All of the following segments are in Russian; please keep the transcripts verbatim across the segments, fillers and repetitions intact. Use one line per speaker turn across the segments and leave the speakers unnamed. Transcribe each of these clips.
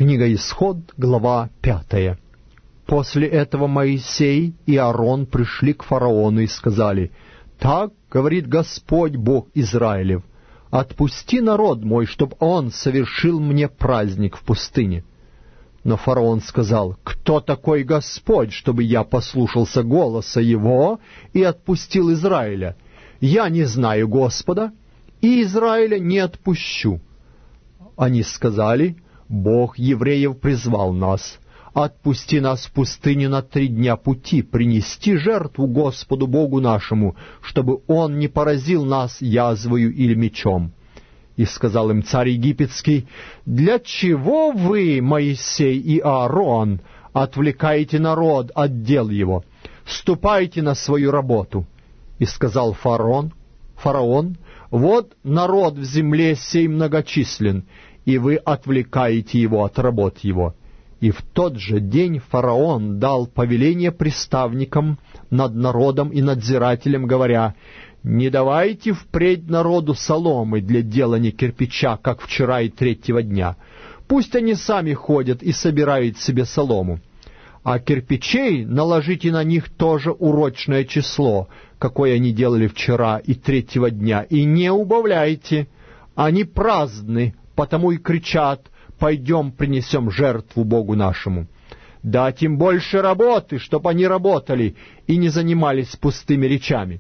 Книга Исход, глава пятая. После этого Моисей и Аарон пришли к фараону и сказали: «Так говорит Господь Бог Израилев: отпусти народ мой, чтоб он совершил мне праздник в пустыне». Но фараон сказал: «Кто такой Господь, чтобы я послушался голоса его и отпустил Израиля? Я не знаю Господа, и Израиля не отпущу». Они сказали: «Бог евреев призвал нас. Отпусти нас в пустыню на три дня пути, принести жертву Господу Богу нашему, чтобы Он не поразил нас язвою или мечом». И сказал им царь египетский: «Для чего вы, Моисей и Аарон, отвлекаете народ от дел его? Ступайте на свою работу». И сказал фараон, фараон: «Вот народ в земле сей многочислен, и вы отвлекаете его от работ его». И в тот же день фараон дал повеление приставникам над народом и надзирателям, говоря: «Не давайте впредь народу соломы для делания кирпича, как вчера и третьего дня. Пусть они сами ходят и собирают себе солому. А кирпичей наложите на них тоже урочное число, какое они делали вчера и третьего дня, и не убавляйте. Они праздны, потому и кричат: пойдем принесем жертву Богу нашему. Дать им больше работы, чтоб они работали и не занимались пустыми речами».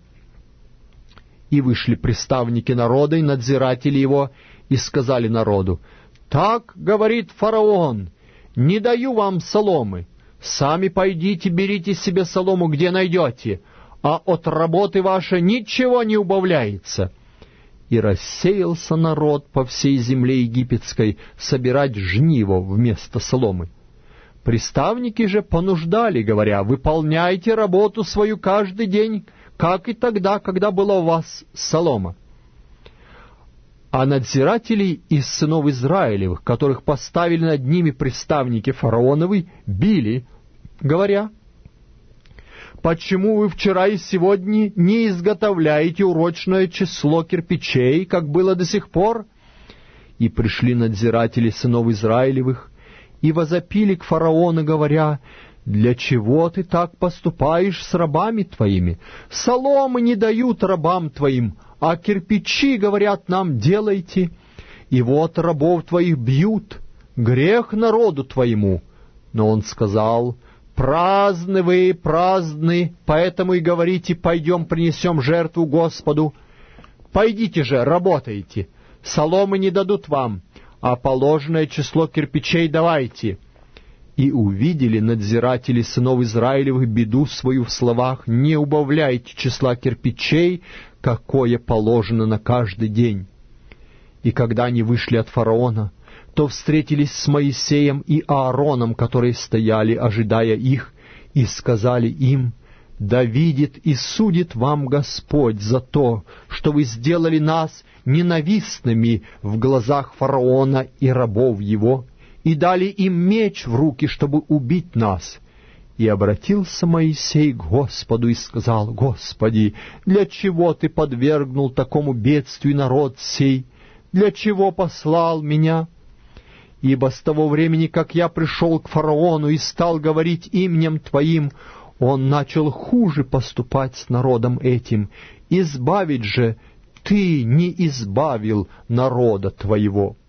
И вышли приставники народа и надзиратели его, и сказали народу: «Так говорит фараон: не даю вам соломы. Сами пойдите, берите себе солому, где найдете, а от работы вашей ничего не убавляется». И рассеялся народ по всей земле египетской собирать жниво вместо соломы. Приставники же понуждали, говоря: «Выполняйте работу свою каждый день, как и тогда, когда была у вас солома». А надзирателей из сынов Израилевых, которых поставили над ними приставники фараоновы, били, говоря: «Почему вы вчера и сегодня не изготовляете урочное число кирпичей, как было до сих пор?» И пришли надзиратели сынов Израилевых и возопили к фараону, говоря: «Для чего ты так поступаешь с рабами твоими? Соломы не дают рабам твоим, а кирпичи, говорят нам, делайте. И вот рабов твоих бьют, грех народу твоему». Но он сказал: «Праздны вы, праздны, поэтому и говорите: пойдем принесем жертву Господу. Пойдите же, работайте, соломы не дадут вам, а положенное число кирпичей давайте». И увидели надзиратели сынов Израилевых беду свою в словах: «Не убавляйте числа кирпичей, какое положено на каждый день». И когда они вышли от фараона, то встретились с Моисеем и Аароном, которые стояли, ожидая их, и сказали им: «Да видит и судит вам Господь за то, что вы сделали нас ненавистными в глазах фараона и рабов его, и дали им меч в руки, чтобы убить нас». И обратился Моисей к Господу и сказал: «Господи, для чего ты подвергнул такому бедствию народ сей? Для чего послал меня? Ибо с того времени, как я пришел к фараону и стал говорить именем Твоим, он начал хуже поступать с народом этим. Избавить же Ты не избавил народа Твоего».